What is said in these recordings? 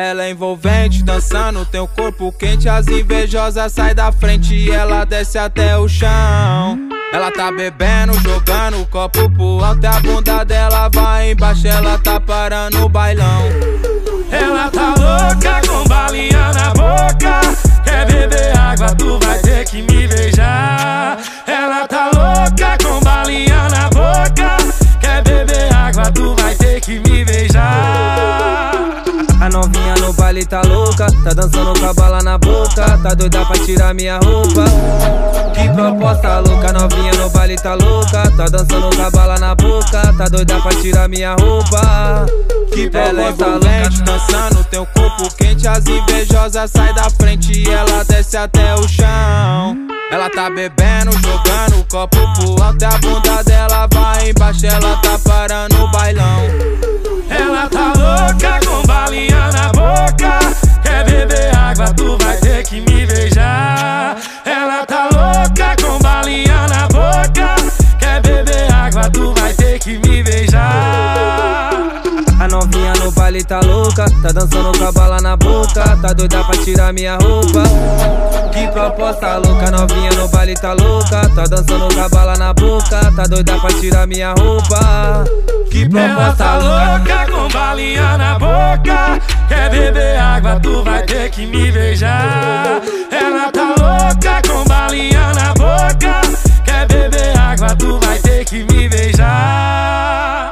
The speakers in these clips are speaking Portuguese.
Ela é envolvente, dançando, tem o corpo quente. As invejosas saem da frente e ela desce até o chão. Ela tá bebendo, jogando o copo pro alto e a bunda dela vai embaixo. Ela tá parando o bailão. Ela tá louca com balinha na boca. Quer beber água, tu vai ter que me beijar. Ela tá louca com balinha na boca. Quer beber água, tu vai ter que me beijar. A novinha no baile tá louca, tá dançando com a bala na boca. Tá doida pra tirar minha roupa. Que proposta louca, novinha no baile tá louca. Tá dançando com a bala na boca. Tá doida pra tirar minha roupa. Que proposta louca, dançando, tem o corpo quente. As invejosas saem da frente e ela desce até o chão. Ela tá bebendo, jogando o copo pro alto e a bunda dela vai embaixo. Ela tá parando o bailão. Ela tá louca com balinha na boca. Quer beber água, tu vai ter que me beijar. Ela tá louca com balinha na boca. Quer beber água, tu vai ter que me beijar. A novinha no baile tá louca, tá dançando com a bala na boca. Tá doida pra tirar minha roupa. Que proposta louca, novinha no baile tá louca. Tá dançando com a bala na boca. Tá doida pra tirar minha roupa. Que proposta ela tá louca com balinha na boca. Quer beber água, tu vai ter que me beijar. Ela tá louca com balinha na boca. Quer beber água, tu vai ter que me beijar.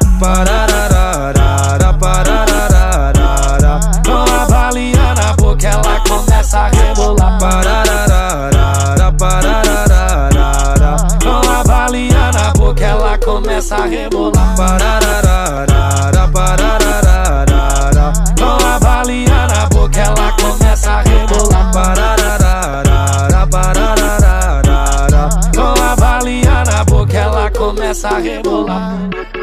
Parararara, parararara. Com a balinha na boca ela começa a rebolar. Parararara, parararara. Com a balinha na boca ela começa a rebolar. Parararara, parararara. Com a balinha na boca ela começa a rebolar. Parararara, parararara. Com a balinha na boca ela começa a rebolar.